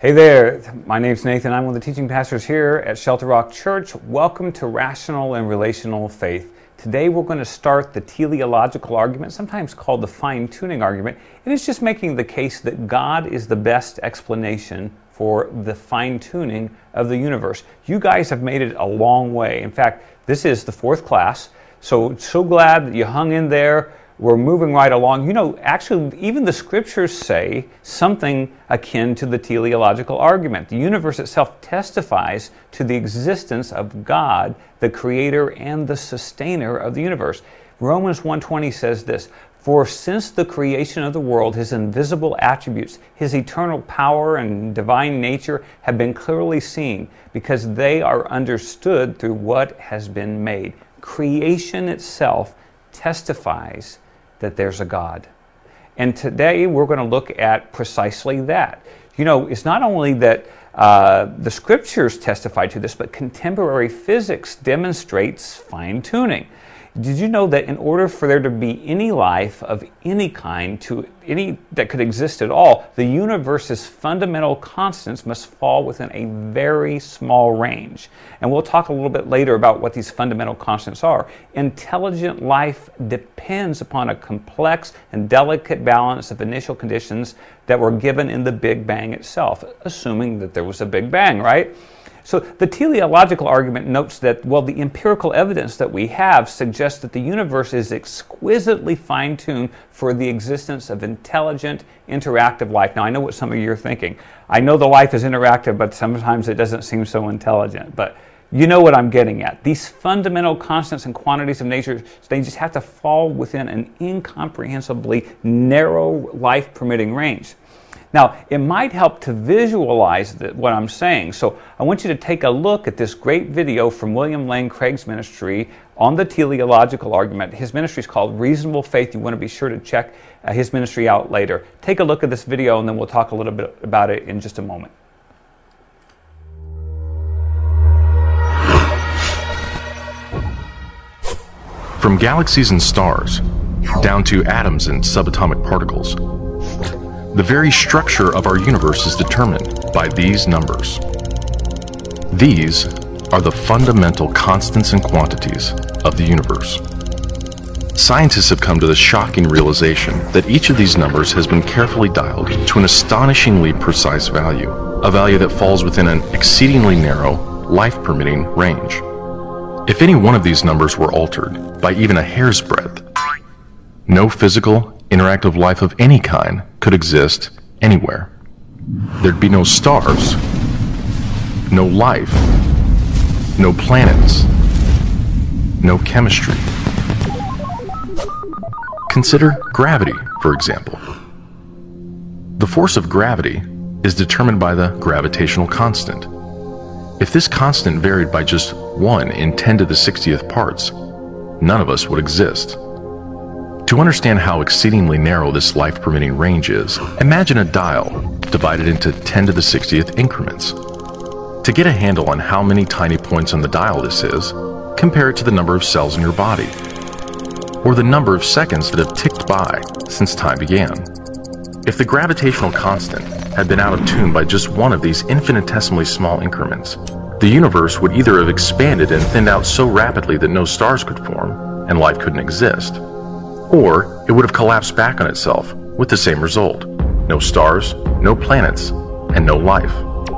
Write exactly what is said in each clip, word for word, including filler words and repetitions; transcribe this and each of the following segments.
Hey there, my name's Nathan. I'm one of the teaching pastors here at Shelter Rock Church. Welcome to Rational and Relational Faith. Today we're going to start the teleological argument, sometimes called the fine-tuning argument, and it's just making the case that God is the best explanation for the fine-tuning of the universe. You guys have made it a long way. In fact, this is the fourth class, so so glad that you hung in there. We're moving right along. You know, actually, even the scriptures say something akin to the teleological argument. The universe itself testifies to the existence of God, the creator and the sustainer of the universe. Romans one twenty says this, "For since the creation of the world, his invisible attributes, his eternal power and divine nature have been clearly seen, because they are understood through what has been made." Creation itself testifies that there's a God. And today we're going to look at precisely that. You know, it's not only that uh, the scriptures testify to this, but contemporary physics demonstrates fine-tuning. Did you know that in order for there to be any life of any kind to any that could exist at all, the universe's fundamental constants must fall within a very small range? And we'll talk a little bit later about what these fundamental constants are. Intelligent life depends upon a complex and delicate balance of initial conditions that were given in the Big Bang itself, assuming that there was a Big Bang, right? So the teleological argument notes that, well, the empirical evidence that we have suggests that the universe is exquisitely fine-tuned for the existence of intelligent, interactive life. Now, I know what some of you are thinking. I know the life is interactive, but sometimes it doesn't seem so intelligent. But you know what I'm getting at. These fundamental constants and quantities of nature, they just have to fall within an incomprehensibly narrow life-permitting range. Now, it might help to visualize the, what I'm saying, so I want you to take a look at this great video from William Lane Craig's ministry on the teleological argument. His ministry is called Reasonable Faith. You want to be sure to check uh, his ministry out later. Take a look at this video, and then we'll talk a little bit about it in just a moment. From galaxies and stars, down to atoms and subatomic particles, the very structure of our universe is determined by these numbers. These are the fundamental constants and quantities of the universe. Scientists have come to the shocking realization that each of these numbers has been carefully dialed to an astonishingly precise value, a value that falls within an exceedingly narrow, life-permitting range. If any one of these numbers were altered by even a hair's breadth, no physical, interactive life of any kind could exist anywhere. There'd be no stars, no life, no planets, no chemistry. Consider gravity, for example. The force of gravity is determined by the gravitational constant. If this constant varied by just one in ten to the sixtieth parts, none of us would exist. To understand how exceedingly narrow this life-permitting range is, imagine a dial divided into ten to the sixtieth increments. To get a handle on how many tiny points on the dial this is, compare it to the number of cells in your body, or the number of seconds that have ticked by since time began. If the gravitational constant had been out of tune by just one of these infinitesimally small increments, the universe would either have expanded and thinned out so rapidly that no stars could form and life couldn't exist, or it would have collapsed back on itself with the same result: no stars, no planets, and no life.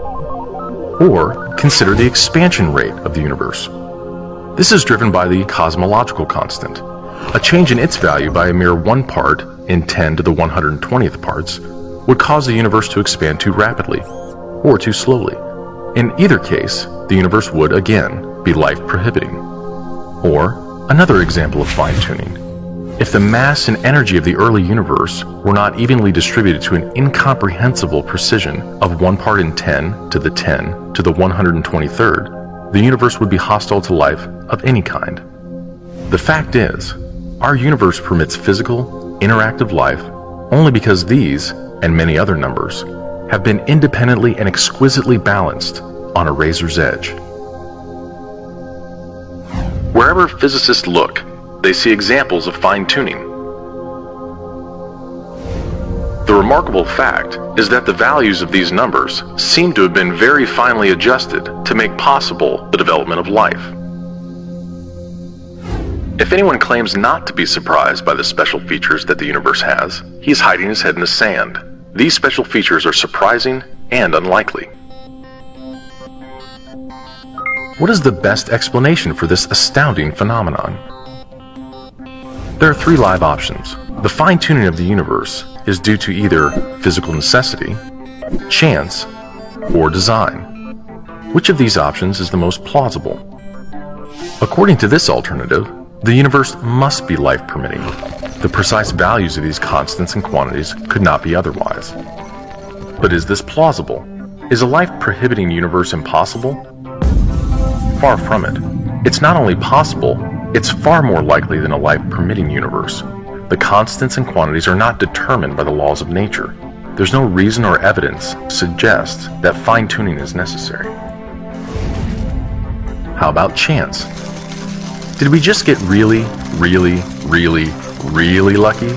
Or consider the expansion rate of the universe. This is driven by the cosmological constant. A change in its value by a mere one part in ten to the one hundred twentieth parts would cause the universe to expand too rapidly or too slowly. In either case, the universe would again be life-prohibiting. Or another example of fine-tuning. If the mass and energy of the early universe were not evenly distributed to an incomprehensible precision of one part in ten to the ten to the one hundred twenty-third, the universe would be hostile to life of any kind. The fact is, our universe permits physical, interactive life only because these, and many other numbers, have been independently and exquisitely balanced on a razor's edge. Wherever physicists look, they see examples of fine-tuning. The remarkable fact is that the values of these numbers seem to have been very finely adjusted to make possible the development of life. If anyone claims not to be surprised by the special features that the universe has, he is hiding his head in the sand. These special features are surprising and unlikely. What is the best explanation for this astounding phenomenon? There are three live options. The fine-tuning of the universe is due to either physical necessity, chance, or design. Which of these options is the most plausible? According to this alternative, the universe must be life-permitting. The precise values of these constants and quantities could not be otherwise. But is this plausible? Is a life-prohibiting universe impossible? Far from it. It's not only possible, it's far more likely than a life-permitting universe. The constants and quantities are not determined by the laws of nature. There's no reason or evidence to suggest that fine-tuning is necessary. How about chance? Did we just get really, really, really, really lucky?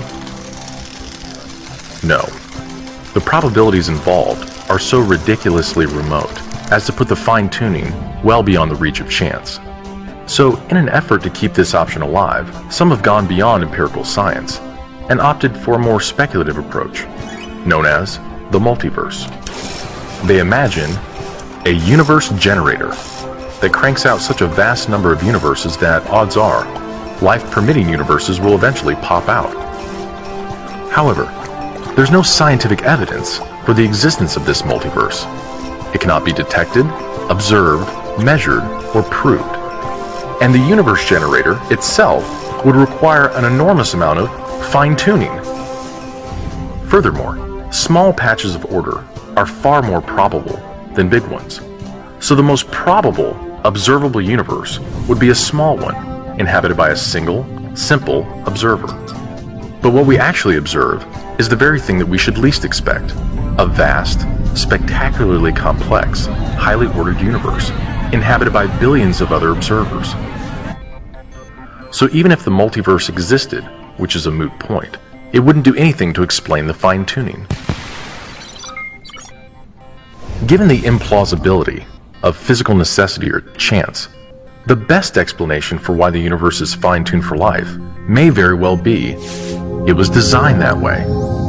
No. The probabilities involved are so ridiculously remote as to put the fine-tuning well beyond the reach of chance. So, in an effort to keep this option alive, some have gone beyond empirical science and opted for a more speculative approach, known as the multiverse. They imagine a universe generator that cranks out such a vast number of universes that, odds are, life-permitting universes will eventually pop out. However, there's no scientific evidence for the existence of this multiverse. It cannot be detected, observed, measured, or proved. And the universe generator itself would require an enormous amount of fine-tuning. Furthermore, small patches of order are far more probable than big ones. So the most probable observable universe would be a small one, inhabited by a single, simple observer. But what we actually observe is the very thing that we should least expect: a vast, spectacularly complex, highly ordered universe, inhabited by billions of other observers. So even if the multiverse existed, which is a moot point, it wouldn't do anything to explain the fine-tuning. Given the implausibility of physical necessity or chance, the best explanation for why the universe is fine-tuned for life may very well be it was designed that way.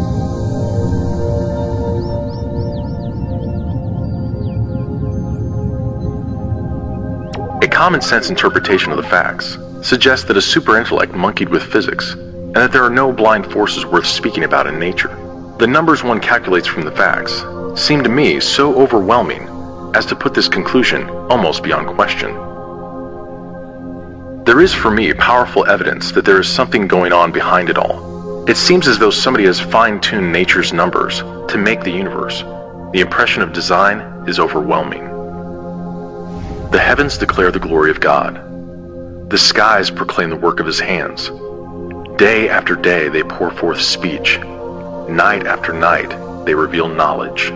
A common-sense interpretation of the facts suggests that a super-intellect monkeyed with physics, and that there are no blind forces worth speaking about in nature. The numbers one calculates from the facts seem to me so overwhelming as to put this conclusion almost beyond question. There is for me powerful evidence that there is something going on behind it all. It seems as though somebody has fine-tuned nature's numbers to make the universe. The impression of design is overwhelming. The heavens declare the glory of God. The skies proclaim the work of his hands. Day after day they pour forth speech. Night after night they reveal knowledge.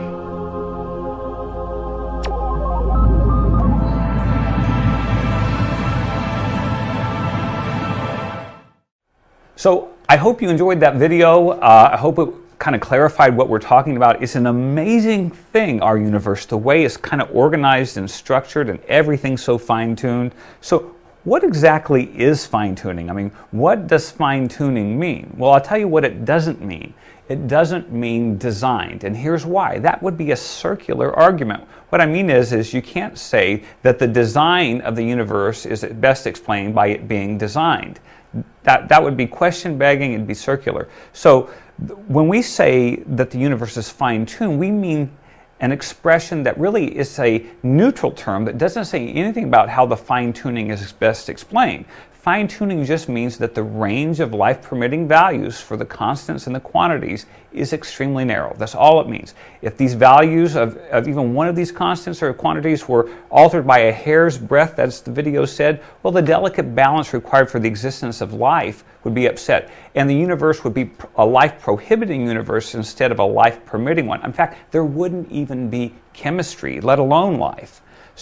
So I hope you enjoyed that video. Uh, I hope it kind of clarified what we're talking about. It's an amazing thing, our universe, the way it's kind of organized and structured and everything's so fine-tuned. So what exactly is fine-tuning? I mean, what does fine-tuning mean? Well, I'll tell you what it doesn't mean. It doesn't mean designed, and here's why. That would be a circular argument. What I mean is, is you can't say that the design of the universe is best explained by it being designed. That, that would be question-begging, it'd be circular. So when we say that the universe is fine-tuned, we mean an expression that really is a neutral term that doesn't say anything about how the fine-tuning is best explained. Fine-tuning just means that the range of life-permitting values for the constants and the quantities is extremely narrow. That's all it means. If these values of, of even one of these constants or quantities were altered by a hair's breadth, as the video said, well, the delicate balance required for the existence of life would be upset. And the universe would be a life-prohibiting universe instead of a life-permitting one. In fact, there wouldn't even be chemistry, let alone life. So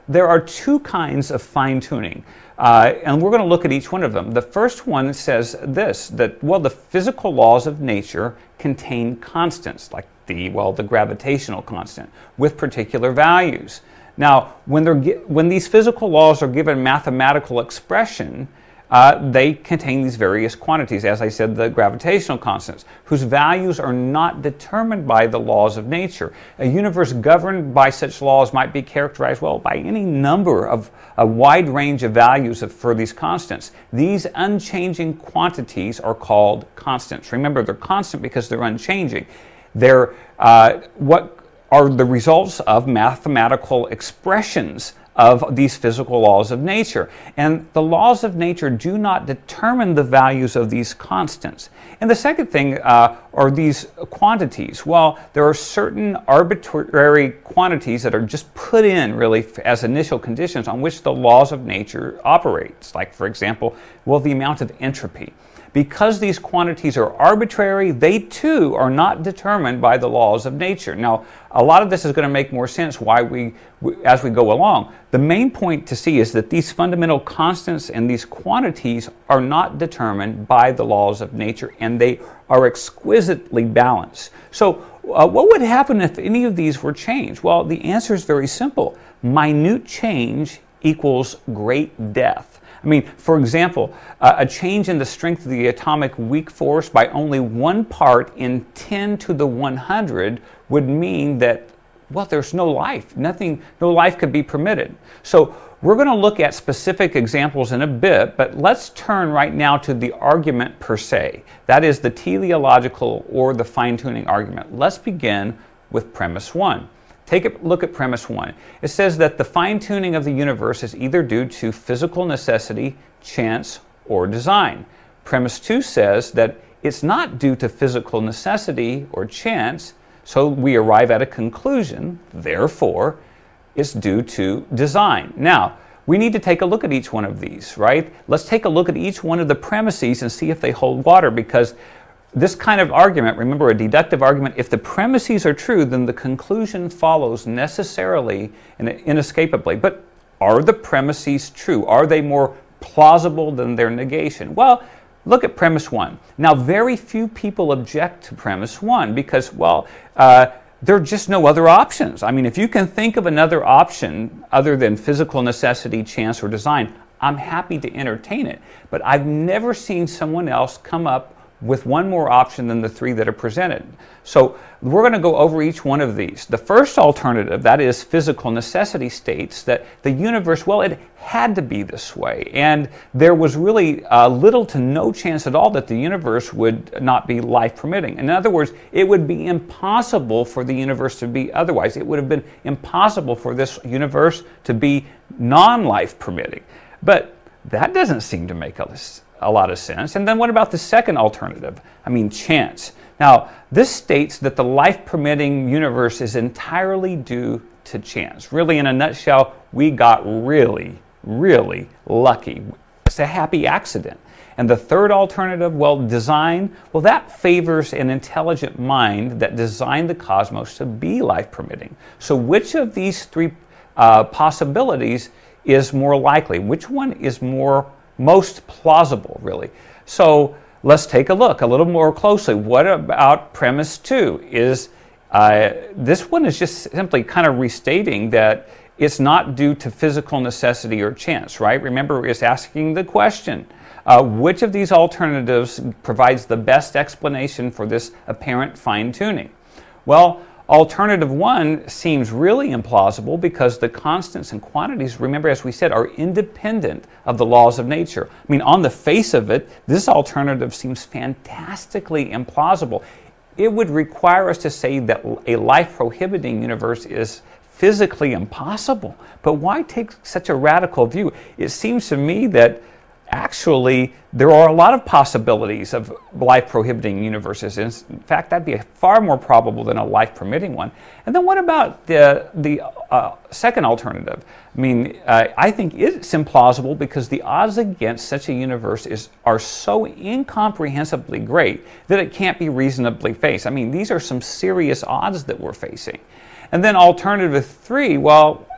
there are two kinds of fine-tuning, uh, and we're going to look at each one of them. The first one says this, that, well, the physical laws of nature contain constants, like the, well, the gravitational constant, with particular values. Now, when, they're, when these physical laws are given mathematical expression, Uh, they contain these various quantities, as I said, the gravitational constants, whose values are not determined by the laws of nature. A universe governed by such laws might be characterized, well, by any number of a wide range of values of, for these constants. These unchanging quantities are called constants. Remember, they're constant because they're unchanging. They're uh, what are the results of mathematical expressions of these physical laws of nature. And the laws of nature do not determine the values of these constants. And the second thing uh, are these quantities. Well, there are certain arbitrary quantities that are just put in really as initial conditions on which the laws of nature operate. Like, for example, well, the amount of entropy. Because these quantities are arbitrary, they too are not determined by the laws of nature. Now, a lot of this is going to make more sense why we, as we go along. The main point to see is that these fundamental constants and these quantities are not determined by the laws of nature, and they are exquisitely balanced. So, uh, what would happen if any of these were changed? Well, the answer is very simple. Minute change equals great death. I mean, for example, uh, a change in the strength of the atomic weak force by only one part in ten to the one hundred would mean that, well, there's no life. Nothing, no life could be permitted. So we're going to look at specific examples in a bit, but let's turn right now to the argument per se. That is the teleological or the fine-tuning argument. Let's begin with premise one. Take a look at premise one. It says that the fine-tuning of the universe is either due to physical necessity, chance, or design. Premise two says that it's not due to physical necessity or chance, so we arrive at a conclusion, therefore, it's due to design. Now, we need to take a look at each one of these, right? Let's take a look at each one of the premises and see if they hold water, because this kind of argument, remember, a deductive argument, if the premises are true, then the conclusion follows necessarily and inescapably. But are the premises true? Are they more plausible than their negation? Well, look at premise one. Now, very few people object to premise one because, well, uh, there are just no other options. I mean, if you can think of another option other than physical necessity, chance, or design, I'm happy to entertain it. But I've never seen someone else come up with one more option than the three that are presented. So we're going to go over each one of these. The first alternative, that is physical necessity, states that the universe, well, it had to be this way, and there was really uh, little to no chance at all that the universe would not be life permitting. In other words, it would be impossible for the universe to be otherwise. It would have been impossible for this universe to be non-life permitting. But that doesn't seem to make a a lot of sense. And then what about the second alternative? I mean, chance. Now, this states that the life-permitting universe is entirely due to chance. Really, in a nutshell, we got really, really lucky. It's a happy accident. And the third alternative, well, design, well, that favors an intelligent mind that designed the cosmos to be life-permitting. So which of these three uh, possibilities is more likely? Which one is more most plausible, really? So let's take a look a little more closely. What about premise two? Is uh, this one is just simply kind of restating that it's not due to physical necessity or chance, right? Remember, it's asking the question, uh, which of these alternatives provides the best explanation for this apparent fine-tuning? Well, alternative one seems really implausible because the constants and quantities, remember, as we said, are independent of the laws of nature. I mean, on the face of it, this alternative seems fantastically implausible. It would require us to say that a life-prohibiting universe is physically impossible. But why take such a radical view? It seems to me that actually there are a lot of possibilities of life-prohibiting universes. In fact, that'd be far more probable than a life-permitting one. And then what about the, the uh, second alternative? I mean, uh, I think it's implausible because the odds against such a universe is, are so incomprehensibly great that it can't be reasonably faced. I mean, these are some serious odds that we're facing. And then alternative three, well,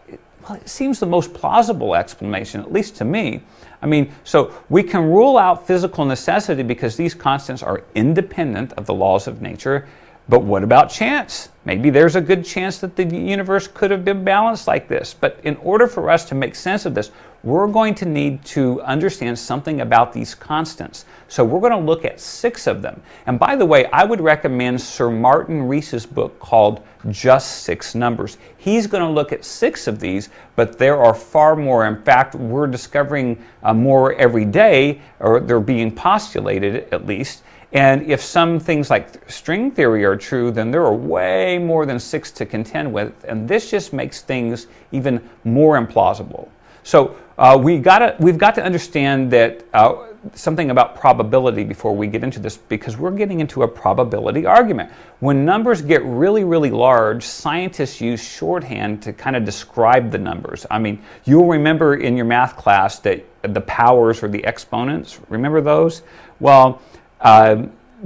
Well, it seems the most plausible explanation, at least to me. I mean, so we can rule out physical necessity because these constants are independent of the laws of nature. But what about chance? Maybe there's a good chance that the universe could have been balanced like this. But in order for us to make sense of this, we're going to need to understand something about these constants. So we're going to look at six of them. And by the way, I would recommend Sir Martin Rees's book called Just Six Numbers. He's going to look at six of these, but there are far more. In fact, we're discovering uh, more every day, or they're being postulated at least. And if some things like string theory are true, then there are way more than six to contend with, and this just makes things even more implausible. So uh, we gotta, we've got to understand that uh, something about probability before we get into this, because we're getting into a probability argument. When numbers get really, really large, scientists use shorthand to kind of describe the numbers. I mean, you'll remember in your math class that the powers or the exponents, remember those? Well, Uh,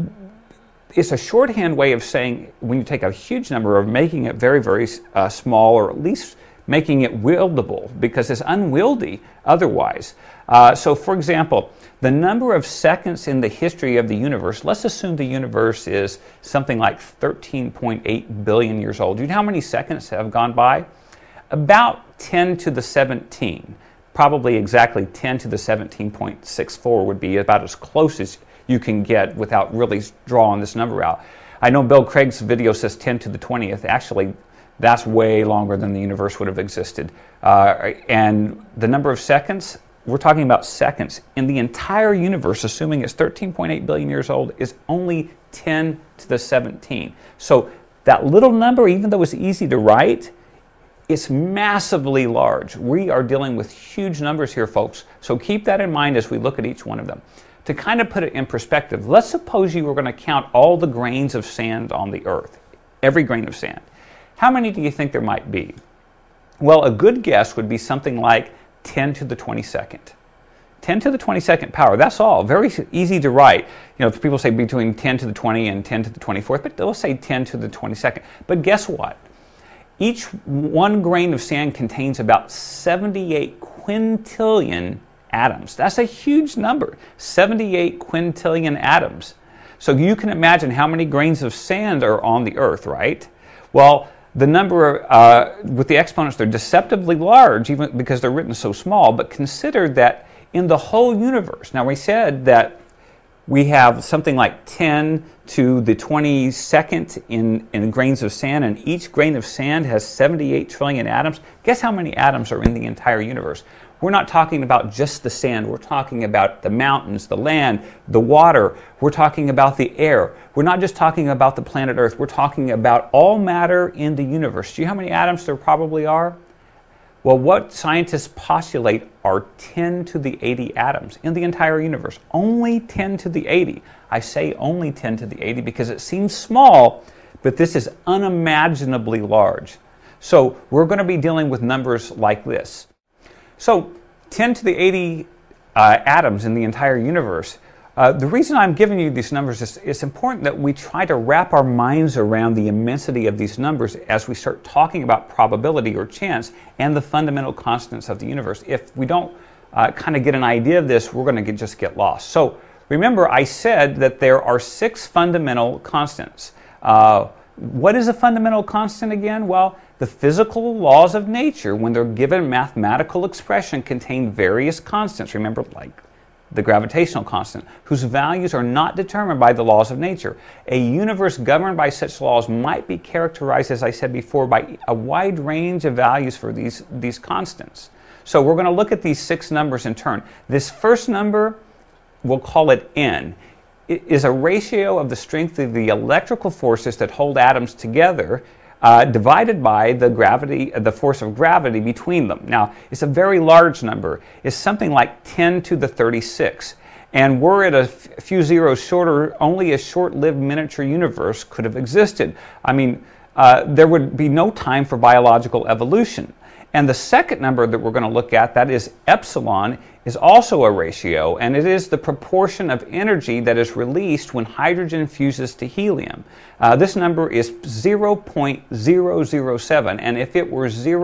it's a shorthand way of saying when you take a huge number of making it very, very uh, small, or at least making it wieldable, because it's unwieldy otherwise. Uh, so, for example, the number of seconds in the history of the universe, let's assume the universe is something like thirteen point eight billion years old. Do you know how many seconds have gone by? About ten to the seventeen. Probably exactly ten to the seventeen point six four would be about as close as you can get without really drawing this number out. I know Bill Craig's video says ten to the twentieth. Actually, that's way longer than the universe would have existed. Uh, and the number of seconds, we're talking about seconds. In the entire universe, assuming it's thirteen point eight billion years old, is only ten to the seventeen. So that little number, even though it's easy to write, it's massively large. We are dealing with huge numbers here, folks. So keep that in mind as we look at each one of them. To kind of put it in perspective, let's suppose you were going to count all the grains of sand on the earth, every grain of sand. How many do you think there might be? Well, a good guess would be something like ten to the twenty-second. ten to the twenty-second power, that's all. Very easy to write. You know, people say between ten to the twentieth and ten to the twenty-fourth, but they'll say ten to the twenty-second. But guess what? Each one grain of sand contains about seventy-eight quintillion atoms. That's a huge number, seventy-eight quintillion atoms. So you can imagine how many grains of sand are on the earth, right? Well, the number uh, with the exponents, they're deceptively large, even because they're written so small, but consider that in the whole universe, now we said that we have something like ten to the twenty-second in, in grains of sand, and each grain of sand has seventy-eight trillion atoms. Guess how many atoms are in the entire universe? We're not talking about just the sand. We're talking about the mountains, the land, the water. We're talking about the air. We're not just talking about the planet Earth. We're talking about all matter in the universe. Do you know how many atoms there probably are? Well, what scientists postulate are ten to the eighty atoms in the entire universe. Only ten to the eighty. I say only ten to the eighty because it seems small, but this is unimaginably large. So we're going to be dealing with numbers like this. So ten to the eighty uh, atoms in the entire universe. Uh, the reason I'm giving you these numbers is it's important that we try to wrap our minds around the immensity of these numbers as we start talking about probability or chance and the fundamental constants of the universe. If we don't uh, kind of get an idea of this, we're going to just get lost. So remember, I said that there are six fundamental constants. Uh, what is a fundamental constant again? Well, the physical laws of nature, when they're given mathematical expression, contain various constants. Remember, like the gravitational constant, whose values are not determined by the laws of nature. A universe governed by such laws might be characterized, as I said before, by a wide range of values for these, these constants. So we're going to look at these six numbers in turn. This first number, we'll call it N. It is a ratio of the strength of the electrical forces that hold atoms together Uh, divided by the gravity, uh, the force of gravity between them. Now, it's a very large number. It's something like ten to the thirty-six. And were it a f- few zeros shorter, only a short-lived miniature universe could have existed. I mean, uh, there would be no time for biological evolution. And the second number that we're going to look at, that is epsilon, is also a ratio, and it is the proportion of energy that is released when hydrogen fuses to helium. Uh, this number is zero point zero zero seven, and if it were zero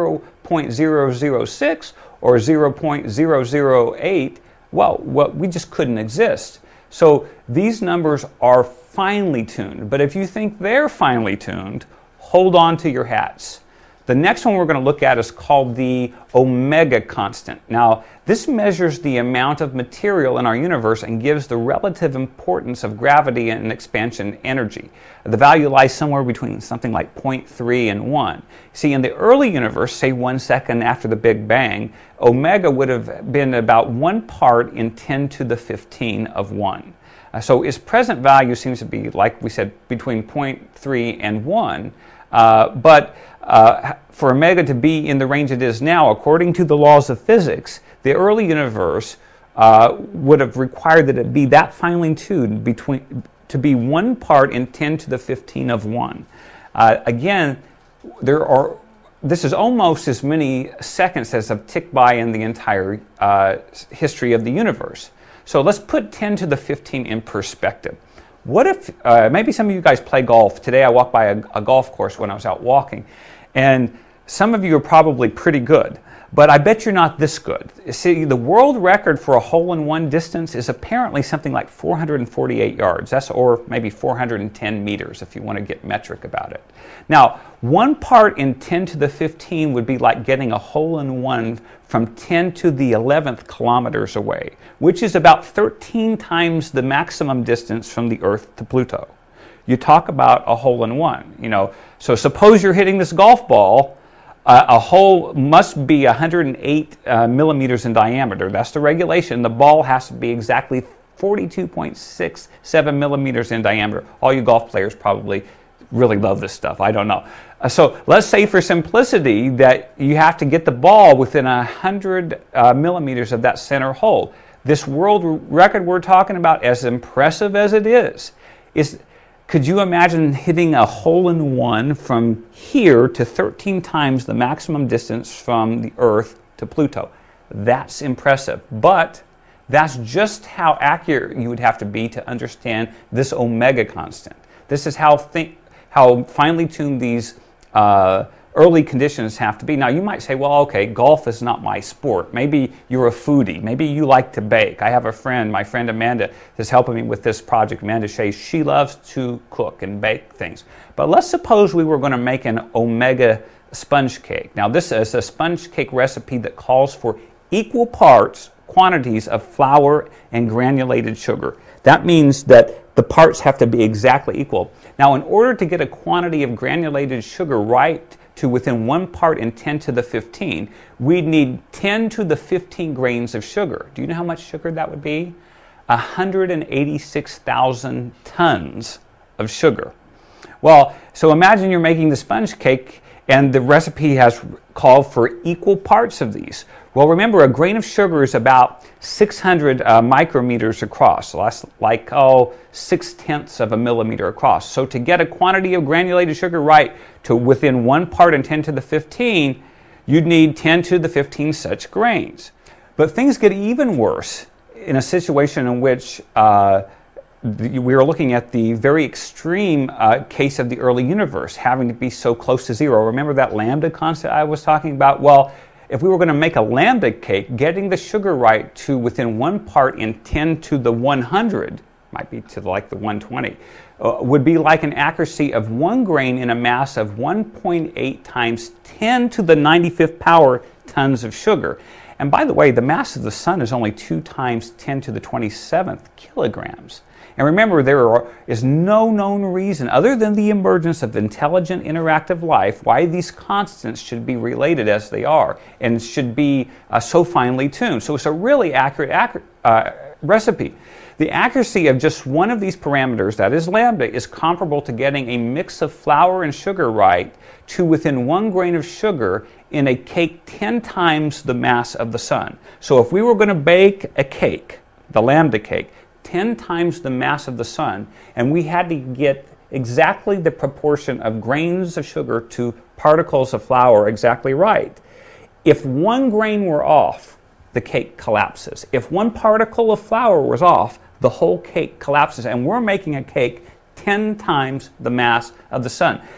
point zero zero six or zero point zero zero eight, well, well, we just couldn't exist. So these numbers are finely tuned. But if you think they're finely tuned, hold on to your hats. The next one we're going to look at is called the omega constant. Now, this measures the amount of material in our universe and gives the relative importance of gravity and expansion energy. The value lies somewhere between something like zero point three and one. See, in the early universe, say one second after the Big Bang, omega would have been about one part in ten to the fifteen of one. Uh, so its present value seems to be, like we said, between zero point three and one. Uh, but uh, for omega to be in the range it is now, according to the laws of physics, the early universe uh, would have required that it be that finely tuned between, to be one part in ten to the fifteen of one. Uh, again, there are. This is almost as many seconds as have ticked by in the entire uh, history of the universe. So let's put ten to the fifteen in perspective. What if, uh, maybe some of you guys play golf. Today I walked by a, a golf course when I was out walking, and some of you are probably pretty good, but I bet you're not this good. See, the world record for a hole-in-one distance is apparently something like four hundred forty-eight yards. That's, or maybe four hundred ten meters if you want to get metric about it. Now, one part in ten to the fifteen would be like getting a hole-in-one from ten to the eleventh kilometers away, which is about thirteen times the maximum distance from the Earth to Pluto. You talk about a hole-in-one, you know. So suppose you're hitting this golf ball. Uh, a hole must be one hundred eight uh, millimeters in diameter. That's the regulation. The ball has to be exactly forty-two point six seven millimeters in diameter. All you golf players probably really love this stuff. I don't know. Uh, so let's say for simplicity that you have to get the ball within one hundred uh, millimeters of that center hole. This world record we're talking about, as impressive as it is, is could you imagine hitting a hole-in-one from here to thirteen times the maximum distance from the Earth to Pluto? That's impressive. But that's just how accurate you would have to be to understand this omega constant. This is how think, how finely tuned these uh, early conditions have to be. Now, you might say, well, okay, golf is not my sport. Maybe you're a foodie. Maybe you like to bake. I have a friend, my friend Amanda, that's helping me with this project, Amanda Shea. She loves to cook and bake things. But let's suppose we were going to make an omega sponge cake. Now, this is a sponge cake recipe that calls for equal parts quantities of flour and granulated sugar. That means that the parts have to be exactly equal. Now, in order to get a quantity of granulated sugar right to within one part in ten to the fifteen, we'd need ten to the fifteen grains of sugar. Do you know how much sugar that would be? one hundred eighty-six thousand tons of sugar. Well, so imagine you're making the sponge cake and the recipe has called for equal parts of these. Well, remember, a grain of sugar is about six hundred uh, micrometers across. So that's like, oh, six-tenths of a millimeter across. So to get a quantity of granulated sugar right to within one part in ten to the fifteen, you'd need ten to the fifteen such grains. But things get even worse in a situation in which uh, the, we are looking at the very extreme uh, case of the early universe, having to be so close to zero. Remember that lambda constant I was talking about? Well, if we were going to make a lambda cake, getting the sugar right to within one part in ten to the one hundred, might be to like the one twenty, uh, would be like an accuracy of one grain in a mass of one point eight times ten to the ninety-fifth power tons of sugar. And by the way, the mass of the sun is only two times ten to the twenty-seventh kilograms. And remember, there are, is no known reason, other than the emergence of intelligent interactive life, why these constants should be related as they are and should be uh, so finely tuned. So it's a really accurate, accurate uh, recipe. The accuracy of just one of these parameters, that is lambda, is comparable to getting a mix of flour and sugar right to within one grain of sugar in a cake ten times the mass of the sun. So if we were going to bake a cake, the lambda cake, ten times the mass of the sun, and we had to get exactly the proportion of grains of sugar to particles of flour exactly right. If one grain were off, the cake collapses. If one particle of flour was off, the whole cake collapses, and we're making a cake ten times the mass of the sun.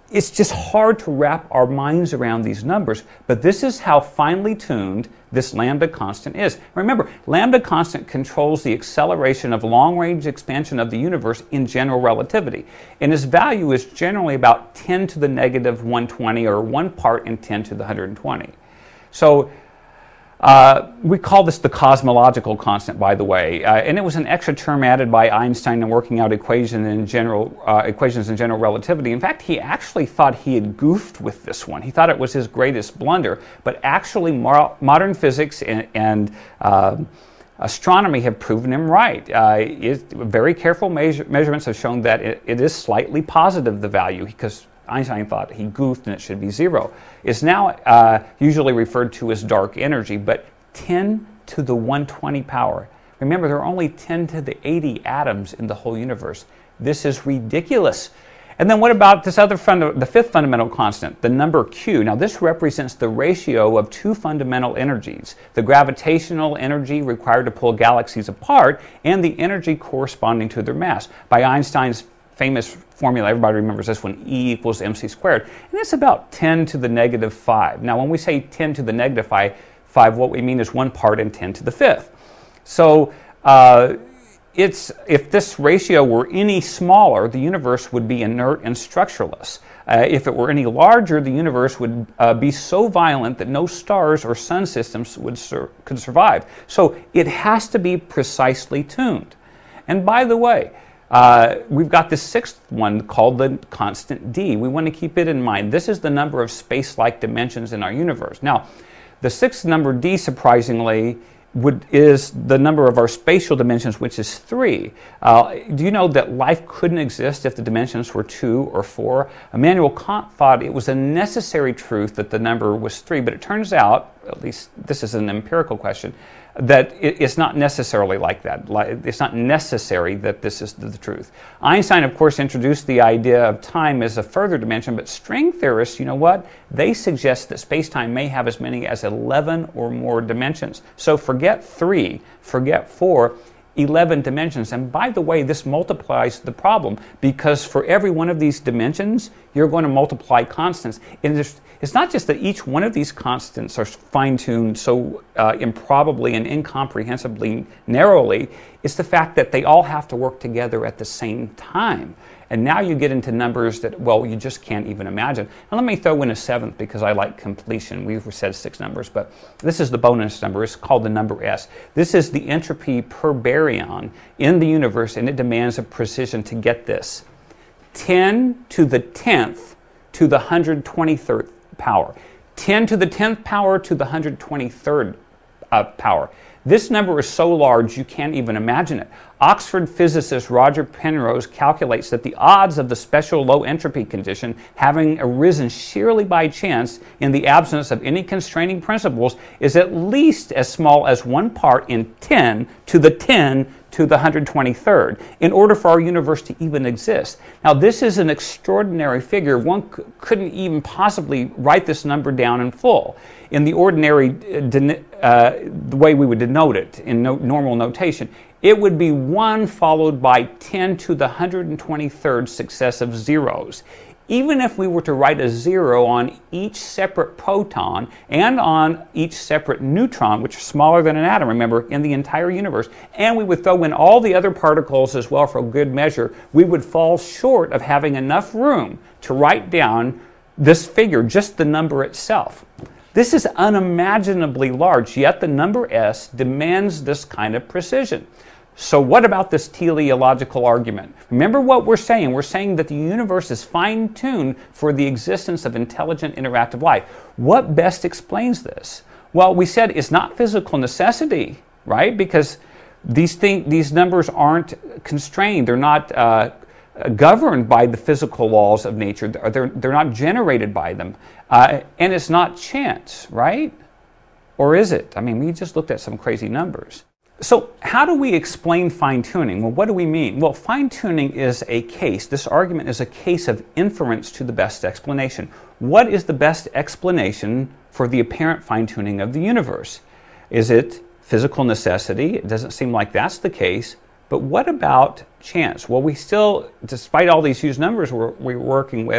it's just hard to wrap our minds around these numbers, but this is how finely tuned this lambda constant is. Remember, lambda constant controls the acceleration of long-range expansion of the universe in general relativity, and its value is generally about ten to the negative one hundred twenty, or one part in ten to the one hundred twenty. So Uh, we call this the cosmological constant, by the way, uh, and it was an extra term added by Einstein in working out equation in general, uh, equations in general relativity. In fact, he actually thought he had goofed with this one. He thought it was his greatest blunder, but actually mo- modern physics and, and uh, astronomy have proven him right. Uh, it, very careful measure, measurements have shown that it, it is slightly positive, the value, because Einstein thought he goofed and it should be zero. It's now uh, usually referred to as dark energy, but ten to the one hundred twenty power. Remember, there are only ten to the eighty atoms in the whole universe. This is ridiculous. And then what about this other funda- the fifth fundamental constant, the number Q? Now this represents the ratio of two fundamental energies, the gravitational energy required to pull galaxies apart and the energy corresponding to their mass. By Einstein's famous formula, everybody remembers this one, E equals mc squared, and it's about ten to the negative five. Now when we say ten to the negative five, five, what we mean is one part in ten to the fifth. So uh, it's if this ratio were any smaller, the universe would be inert and structureless. Uh, if it were any larger, the universe would uh, be so violent that no stars or sun systems would sur- could survive. So it has to be precisely tuned. And by the way, Uh, we've got the sixth one called the constant D. We want to keep it in mind. This is the number of space-like dimensions in our universe. Now, the sixth number D, surprisingly, would, is the number of our spatial dimensions, which is three. Uh, do you know that life couldn't exist if the dimensions were two or four? Immanuel Kant thought it was a necessary truth that the number was three, but it turns out, at least this is an empirical question, that it's not necessarily like that. It's not necessary that this is the truth. Einstein, of course, introduced the idea of time as a further dimension, but string theorists, you know what? They suggest that space-time may have as many as eleven or more dimensions. So forget three, forget four, eleven dimensions. And by the way, this multiplies the problem, because for every one of these dimensions, you're going to multiply constants. And it's not just that each one of these constants are fine-tuned so uh, improbably and incomprehensibly narrowly, it's the fact that they all have to work together at the same time. And now you get into numbers that, well, you just can't even imagine. And let me throw in a seventh because I like completion. We've said six numbers, but this is the bonus number. It's called the number S. This is the entropy per baryon in the universe, and it demands a precision to get this. ten to the tenth to the one hundred twenty-third power. ten to the tenth power to the one hundred twenty-third uh, power. This number is so large you can't even imagine it. Oxford physicist Roger Penrose calculates that the odds of the special low entropy condition having arisen sheerly by chance in the absence of any constraining principles is at least as small as one part in ten to the ten to the one hundred twenty-third in order for our universe to even exist. Now this is an extraordinary figure. One c- couldn't even possibly write this number down in full in the ordinary uh, the way we would denote it in no, normal notation. It would be one followed by ten to the one hundred twenty-third successive zeros. Even if we were to write a zero on each separate proton and on each separate neutron, which is smaller than an atom, remember, in the entire universe, and we would throw in all the other particles as well for good measure, we would fall short of having enough room to write down this figure, just the number itself. This is unimaginably large, yet the number S demands this kind of precision. So what about this teleological argument? Remember what we're saying. We're saying that the universe is fine-tuned for the existence of intelligent interactive life. What best explains this? Well, we said it's not physical necessity, right? Because these thing, these numbers aren't constrained. They're not uh, governed by the physical laws of nature. They're, they're not generated by them. Uh, and it's not chance, right? Or is it? I mean, we just looked at some crazy numbers. So how do we explain fine-tuning? Well, what do we mean? Well, fine-tuning is a case. This argument is a case of inference to the best explanation. What is the best explanation for the apparent fine-tuning of the universe? Is it physical necessity? It doesn't seem like that's the case. But what about chance? Well, we still, despite all these huge numbers we're, we're working with,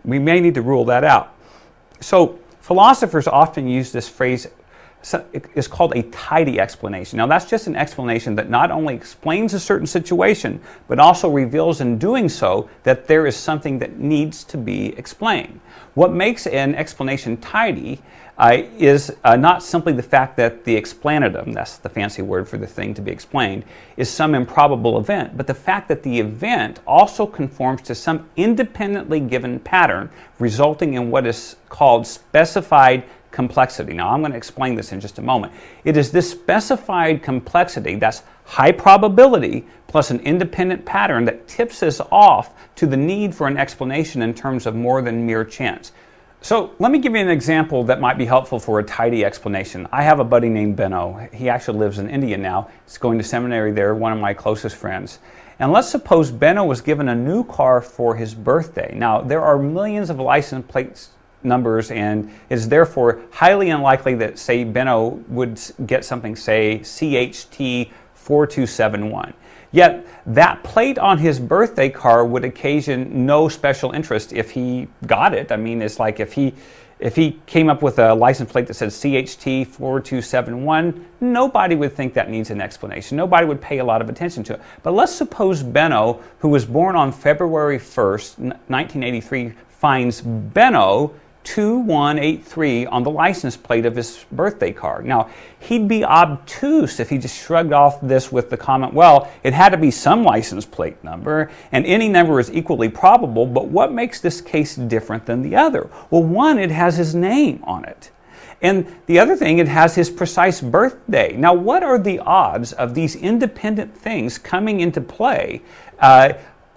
we may need to rule that out. So philosophers often use this phrase, it's called a tidy explanation. Now that's just an explanation that not only explains a certain situation, but also reveals in doing so that there is something that needs to be explained. What makes an explanation tidy uh, is uh, not simply the fact that the explanatum, that's the fancy word for the thing to be explained, is some improbable event, but the fact that the event also conforms to some independently given pattern, resulting in what is called specified complexity. Now, I'm going to explain this in just a moment. It is this specified complexity, that's high probability, plus an independent pattern that tips us off to the need for an explanation in terms of more than mere chance. So let me give you an example that might be helpful for a tidy explanation. I have a buddy named Benno. He actually lives in India now. He's going to seminary there, one of my closest friends. And let's suppose Benno was given a new car for his birthday. Now, there are millions of license plates numbers, and it is therefore highly unlikely that, say, Benno would get something, say, C H T four two seven one. Yet that plate on his birthday car would occasion no special interest if he got it. I mean, it's like if he if he came up with a license plate that said C H T four two seven one, nobody would think that needs an explanation. Nobody would pay a lot of attention to it. But let's suppose Benno, who was born on February first, nineteen eighty-three, finds Benno two one eight three on the license plate of his birthday card. Now, he'd be obtuse if he just shrugged off this with the comment, well, it had to be some license plate number, and any number is equally probable, but what makes this case different than the other? Well, one, it has his name on it. And the other thing, it has his precise birthday. Now, what are the odds of these independent things coming into play uh,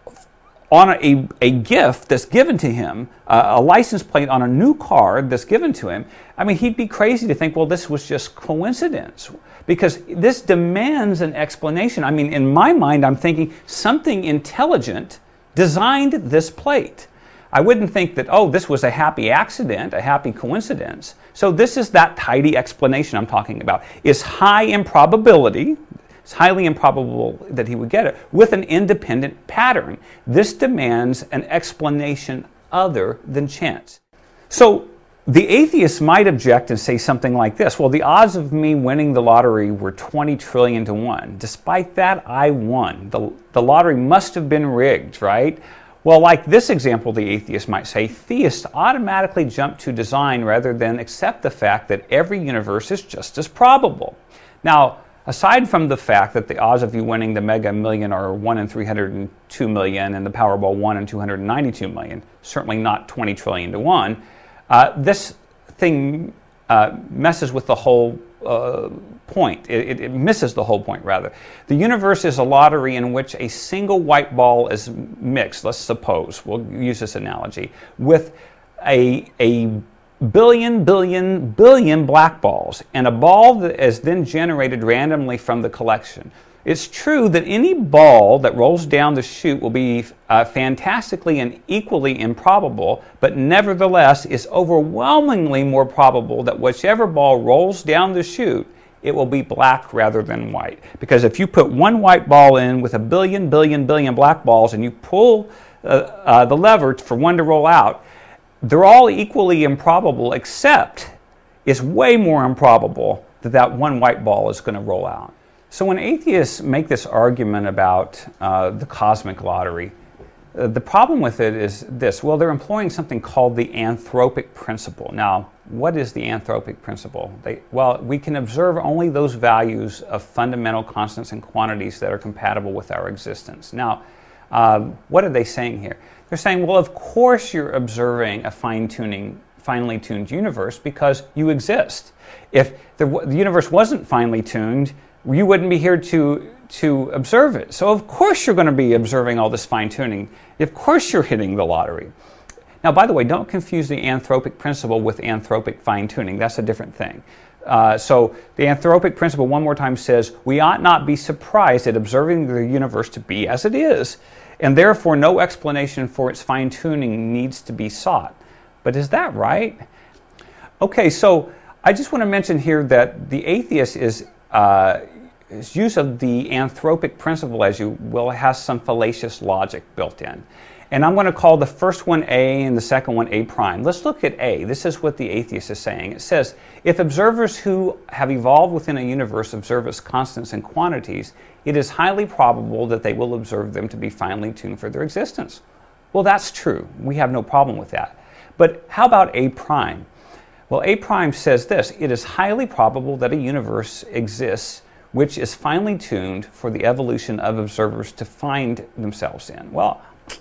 on a, a gift that's given to him, uh, a license plate on a new car that's given to him? I mean, he'd be crazy to think, well, this was just coincidence, because this demands an explanation. I mean, in my mind, I'm thinking something intelligent designed this plate. I wouldn't think that, oh, this was a happy accident, a happy coincidence. So this is that tidy explanation I'm talking about. It's high in probability. It's highly improbable that he would get it, with an independent pattern. This demands an explanation other than chance. So the atheist might object and say something like this, well, the odds of me winning the lottery were twenty trillion to one. Despite that, I won. The, the lottery must have been rigged, right? Well, like this example, the atheist might say, theists automatically jump to design rather than accept the fact that every universe is just as probable. Now, aside from the fact that the odds of you winning the Mega Million are one in three hundred two million and the Powerball one in two hundred ninety-two million, certainly not twenty trillion to one, uh, this thing uh, messes with the whole uh, point. It, it, it misses the whole point, rather. The universe is a lottery in which a single white ball is mixed, let's suppose, we'll use this analogy, with a, a billion, billion, billion black balls, and a ball that is then generated randomly from the collection. It's true that any ball that rolls down the chute will be uh, fantastically and equally improbable, but nevertheless is overwhelmingly more probable that whichever ball rolls down the chute, it will be black rather than white. Because if you put one white ball in with a billion, billion, billion black balls, and you pull uh, uh, the lever for one to roll out, they're all equally improbable, except it's way more improbable that that one white ball is going to roll out. So when atheists make this argument about uh, the cosmic lottery, uh, the problem with it is this. Well, they're employing something called the anthropic principle. Now, what is the anthropic principle? They, well, we can observe only those values of fundamental constants and quantities that are compatible with our existence. Now, uh, what are they saying here? They're saying, well, of course you're observing a fine-tuning, finely tuned universe because you exist. If the, the universe wasn't finely tuned, you wouldn't be here to, to observe it. So of course you're going to be observing all this fine-tuning. Of course you're hitting the lottery. Now, by the way, don't confuse the anthropic principle with anthropic fine-tuning. That's a different thing. Uh, so the anthropic principle, one more time, says we ought not be surprised at observing the universe to be as it is, and therefore no explanation for its fine-tuning needs to be sought. But is that right? Okay, so I just want to mention here that the atheist is uh, his use of the anthropic principle, as you will, has some fallacious logic built in. And I'm going to call the first one A and the second one A prime. Let's look at A. This is what the atheist is saying. It says, if observers who have evolved within a universe observe its constants and quantities, it is highly probable that they will observe them to be finely tuned for their existence. Well, that's true. We have no problem with that. But how about A prime? Well, A prime says this, it is highly probable that a universe exists which is finely tuned for the evolution of observers to find themselves in. Well,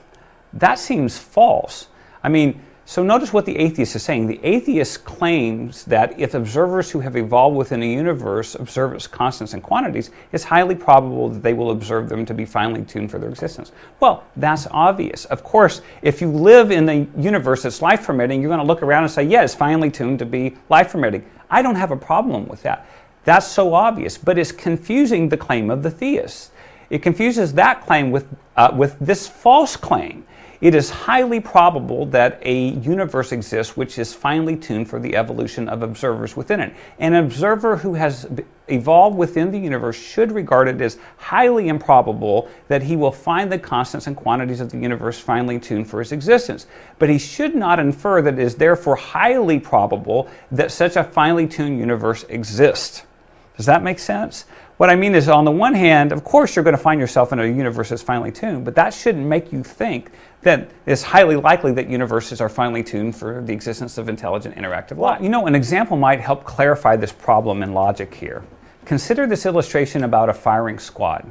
that seems false. I mean, so notice what the atheist is saying. The atheist claims that if observers who have evolved within a universe observe its constants and quantities, it's highly probable that they will observe them to be finely tuned for their existence. Well, that's obvious. Of course, if you live in a universe that's life permitting, you're going to look around and say, yeah, it's finely tuned to be life permitting. I don't have a problem with that. That's so obvious, but it's confusing the claim of the theist. It confuses that claim with, uh, with this false claim. It is highly probable that a universe exists which is finely tuned for the evolution of observers within it. An observer who has evolved within the universe should regard it as highly improbable that he will find the constants and quantities of the universe finely tuned for his existence. But he should not infer that it is therefore highly probable that such a finely tuned universe exists. Does that make sense? What I mean is, on the one hand, of course you're going to find yourself in a universe that's finely tuned, but that shouldn't make you think that it's highly likely that universes are finely tuned for the existence of intelligent interactive life. You know, an example might help clarify this problem in logic here. Consider this illustration about a firing squad.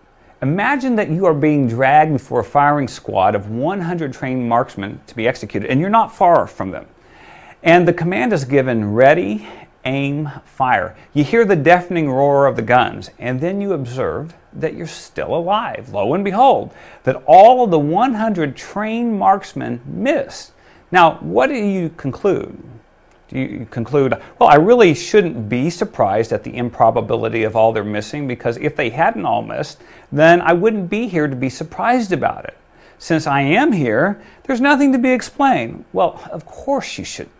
Imagine that you are being dragged before a firing squad of one hundred trained marksmen to be executed, and you're not far from them. And the command is given, ready, aim, fire. You hear the deafening roar of the guns, and then you observe that you're still alive. Lo and behold, that all of the one hundred trained marksmen miss. Now, what do you conclude? Do you conclude, well, I really shouldn't be surprised at the improbability of all their missing, because if they hadn't all missed, then I wouldn't be here to be surprised about it. Since I am here, there's nothing to be explained. Well, of course you should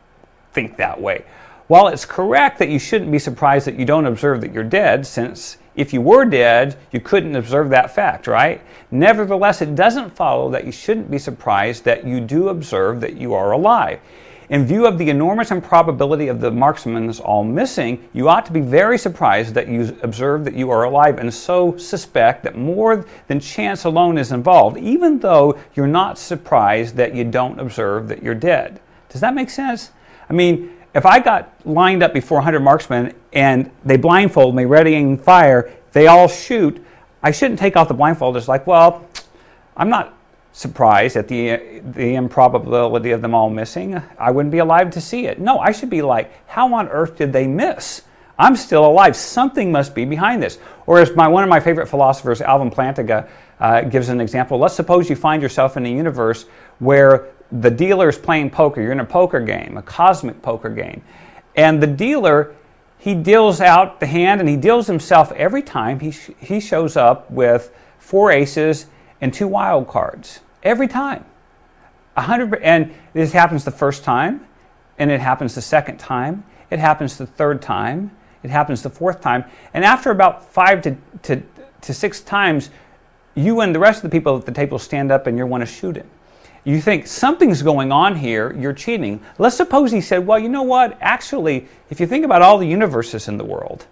think that way. While it's correct that you shouldn't be surprised that you don't observe that you're dead, since if you were dead, you couldn't observe that fact, right? Nevertheless, it doesn't follow that you shouldn't be surprised that you do observe that you are alive. In view of the enormous improbability of the marksmen's all missing, you ought to be very surprised that you observe that you are alive, and so suspect that more than chance alone is involved, even though you're not surprised that you don't observe that you're dead. Does that make sense? I mean, if I got lined up before one hundred marksmen and they blindfold me, ready, aim, fire, they all shoot, I shouldn't take off the blindfold. It's like, well, I'm not surprised at the the improbability of them all missing. I wouldn't be alive to see it. No, I should be like, how on earth did they miss? I'm still alive. Something must be behind this. Or as my one of my favorite philosophers, Alvin Plantinga, uh, gives an example. Let's suppose you find yourself in a universe where the dealer is playing poker. You're in a poker game, a cosmic poker game. And the dealer, he deals out the hand, and he deals himself every time. He, sh- he shows up with four aces and two wild cards. Every time. A hundred, and this happens the first time, and it happens the second time, it happens the third time, it happens the fourth time, and after about five to, to, to six times, you and the rest of the people at the table stand up and you want to shoot him. You think, something's going on here, you're cheating. Let's suppose he said, well, you know what, actually, if you think about all the universes in the world,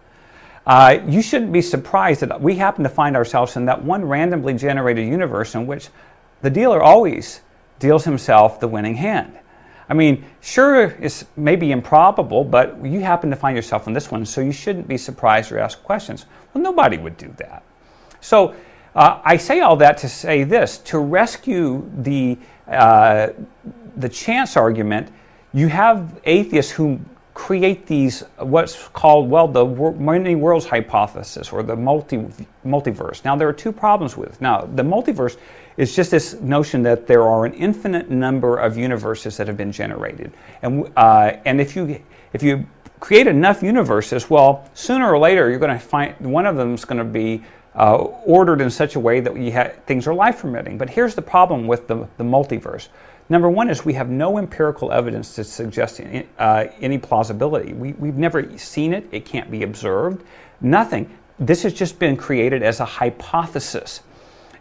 uh, you shouldn't be surprised that we happen to find ourselves in that one randomly generated universe in which the dealer always deals himself the winning hand. I mean, sure, it's maybe improbable, but you happen to find yourself in this one, so you shouldn't be surprised or ask questions. Well, nobody would do that. So uh, I say all that to say this, to rescue the Uh, the chance argument, you have atheists who create these, what's called, well, the many worlds hypothesis, or the multi multiverse. Now, there are two problems with it. Now, the multiverse is just this notion that there are an infinite number of universes that have been generated. And uh, and if you if you create enough universes, well, sooner or later, you're going to find one of them is going to be Uh, ordered in such a way that we ha- things are life permitting. But here's the problem with the, the multiverse. Number one is we have no empirical evidence to suggest any, uh, any plausibility. We, we've never seen it. It can't be observed. Nothing. This has just been created as a hypothesis.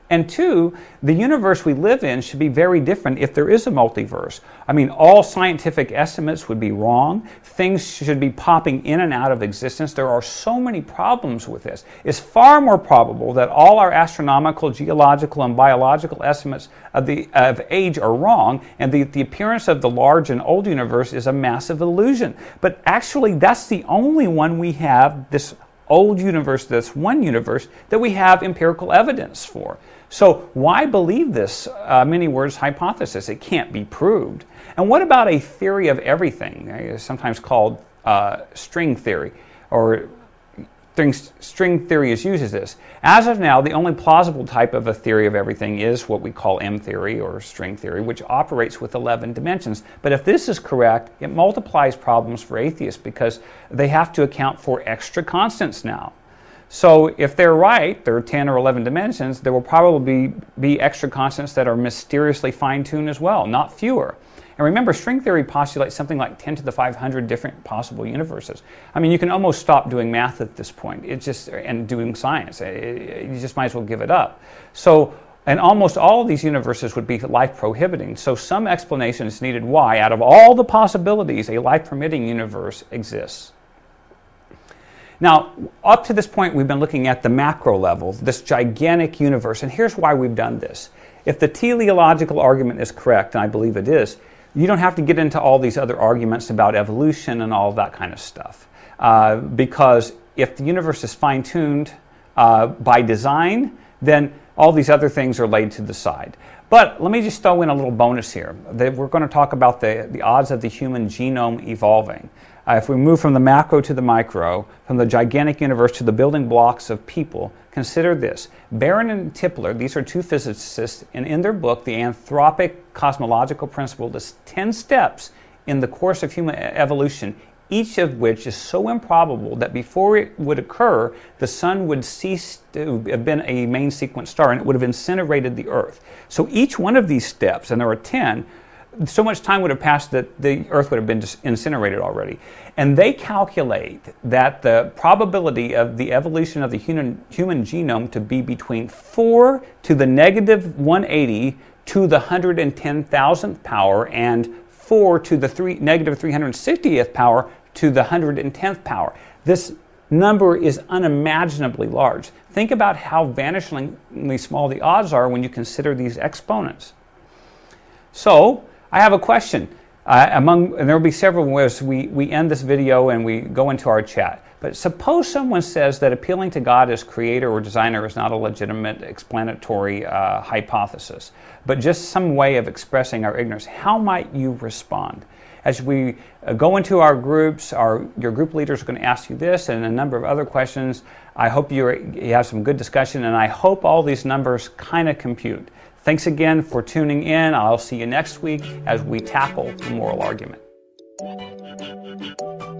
And two, the universe we live in should be very different if there is a multiverse. I mean, all scientific estimates would be wrong. Things should be popping in and out of existence. There are so many problems with this. It's far more probable that all our astronomical, geological, and biological estimates of, the, of age are wrong, and the, the appearance of the large and old universe is a massive illusion. But actually, that's the only one we have, this old universe, this one universe, that we have empirical evidence for. So why believe this uh, many words hypothesis? It can't be proved. And what about a theory of everything? It's sometimes called uh, string theory, or string theory is used as this. As of now, the only plausible type of a theory of everything is what we call M theory or string theory, which operates with eleven dimensions. But if this is correct, it multiplies problems for atheists because they have to account for extra constants now. So if they're right, there are ten or eleven dimensions, there will probably be, be extra constants that are mysteriously fine-tuned as well, not fewer. And remember, string theory postulates something like ten to the five hundred different possible universes. I mean, you can almost stop doing math at this point. It's just, and doing science. It, it, you just might as well give it up. So, and almost all of these universes would be life-prohibiting. So some explanation is needed why, out of all the possibilities, a life-permitting universe exists. Now, up to this point, we've been looking at the macro level, this gigantic universe, and here's why we've done this. If the teleological argument is correct, and I believe it is, you don't have to get into all these other arguments about evolution and all that kind of stuff. Uh, because if the universe is fine-tuned uh, by design, then all these other things are laid to the side. But let me just throw in a little bonus here. That we're going to talk about the, the odds of the human genome evolving. Uh, if we move from the macro to the micro, from the gigantic universe to the building blocks of people, consider this. Barron and Tipler, these are two physicists, and in their book, The Anthropic Cosmological Principle, lists ten steps in the course of human evolution, each of which is so improbable that before it would occur, the sun would cease to have been a main sequence star, and it would have incinerated the Earth. So each one of these steps, and there are ten, so much time would have passed that the Earth would have been incinerated already. And they calculate that the probability of the evolution of the human, human genome to be between four to the negative one hundred eighty to the one hundred ten thousandth power and four to the three, negative three hundred sixtieth power to the one hundred tenth power. This number is unimaginably large. Think about how vanishingly small the odds are when you consider these exponents. So, I have a question. Uh, among, and there will be several ways we, we end this video and we go into our chat. But suppose someone says that appealing to God as creator or designer is not a legitimate explanatory uh, hypothesis, but just some way of expressing our ignorance. How might you respond? As we uh, go into our groups, our, your group leaders are going to ask you this and a number of other questions. I hope you, are, you have some good discussion, and I hope all these numbers kind of compute. Thanks again for tuning in. I'll see you next week as we tackle the moral argument.